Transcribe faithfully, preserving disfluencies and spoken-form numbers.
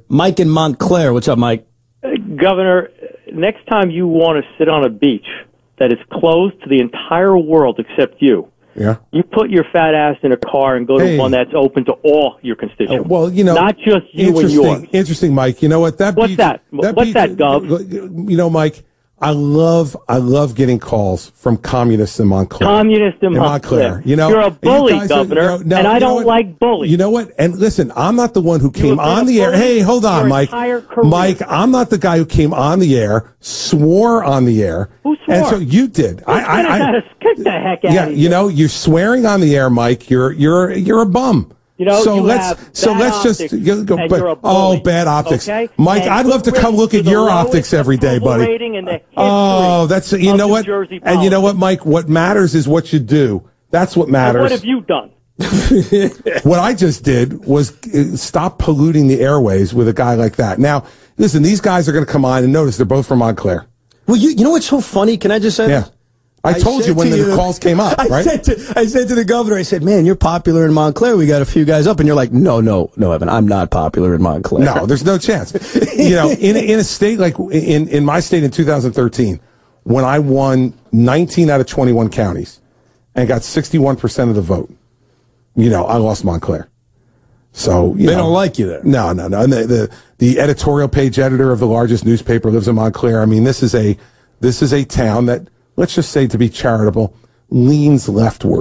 Mike in Montclair. What's up, Mike? Uh, Governor, next time you want to sit on a beach that is closed to the entire world except you, yeah, you put your fat ass in a car and go to hey. one that's open to all your constituents. Uh, well, you know, not just you and yours. Interesting, Mike. You know what? That What's beach, that? that What's beach, that, Gov? You know, Mike, I love, I love getting calls from communists in Montclair. Communists in, in Montclair. Montclair. You know, you're a bully, you Governor, are, you know, no, and I don't what? like bullies. You know what? And listen, I'm not the one who came have been on a the air. bully Hey, hold on, your Mike. entire career. Mike, I'm not the guy who came on the air, swore on the air. Who swore? And so you did. I, I, I, Kick the heck out yeah, of you know, you're swearing on the air, Mike. You're, you're, you're a bum. You know, so you let's have so bad let's just optics, you go, and but, you're a oh, bully, bad optics, okay? Mike. And I'd love to come look at the your lowest optics every day, approval buddy. rating in the Oh, that's you of know New what, Jersey and you know what, politics. Mike. What matters is what you do. That's what matters. And what have you done? What I just did was uh, stop polluting the airways with a guy like that. Now, listen, these guys are going to come on and notice they're both from Montclair. Well, you you know what's so funny? Can I just say Yeah. this? I, I told you when the you, calls came up, I right? Said to, I said to the governor, I said, man, you're popular in Montclair. We got a few guys up. And you're like, no, no, no, Evan, I'm not popular in Montclair. No, there's no chance. You know, in, in a state like in, in my state in two thousand thirteen, when I won nineteen out of twenty-one counties and got sixty-one percent of the vote, you know, I lost Montclair. So you they know, don't like you there. No, no, no. And the, the the editorial page editor of the largest newspaper lives in Montclair. I mean, this is a this is a town that, let's just say, to be charitable, leans leftward.